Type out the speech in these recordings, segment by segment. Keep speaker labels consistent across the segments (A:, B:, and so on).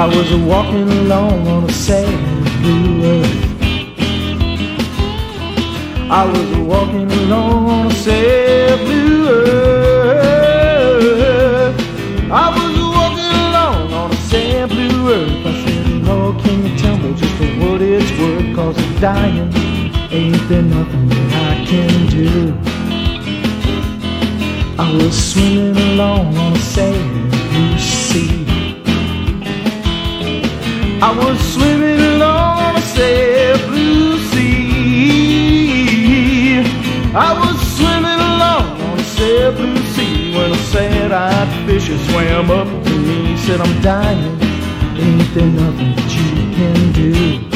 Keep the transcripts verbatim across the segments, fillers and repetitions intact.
A: I was walking along on a sad blue earth. I was walking along on a sad blue earth. I was walking along on a sad blue earth. I said, Lord, can you tell me just for what it's worth? 'Cause I'm dying, ain't there nothing that I can do? I was swimming along on a sad blue sea. I was swimming along on a sad blue sea. I was swimming along on a sad blue sea when a sad-eyed fisher swam up to me. He said, I'm dying, ain't there nothing that you can do?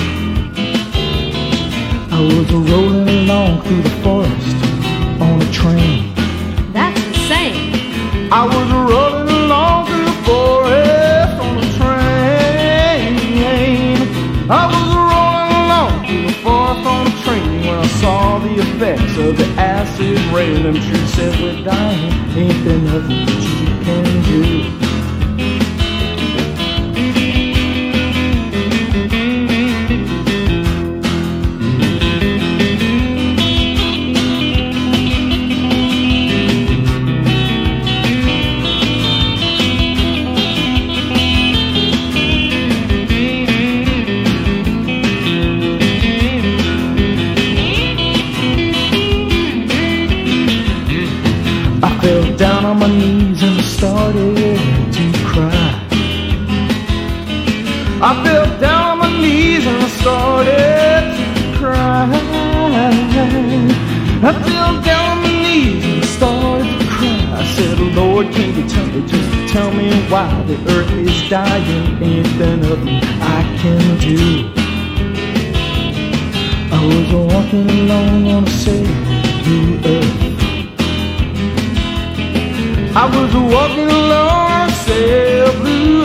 A: I was rolling along through the forest on a train.
B: That's insane.
A: I was rolling along through the forest on a train. I was rolling along through the forest on a train when I saw the effects of the acid rain. Them trees said, we're dying, ain't there nothing that you can do? I fell down on my knees and started to cry. I fell down on my knees and I started to cry. I fell down on my knees and I started to cry. I said, Lord, can you tell me, just tell me why the earth is dying? Ain't there nothing I can do? I was walking along on a sad blue earth. I was walking along on a sad blue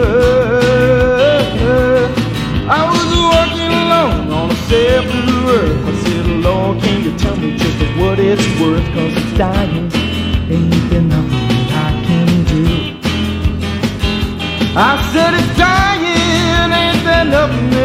A: earth. I was walking along on a sad blue earth. I said, Lord, can you tell me just what it's worth? 'Cause it's dying, ain't there nothing that I can do? I said it's dying, ain't there nothing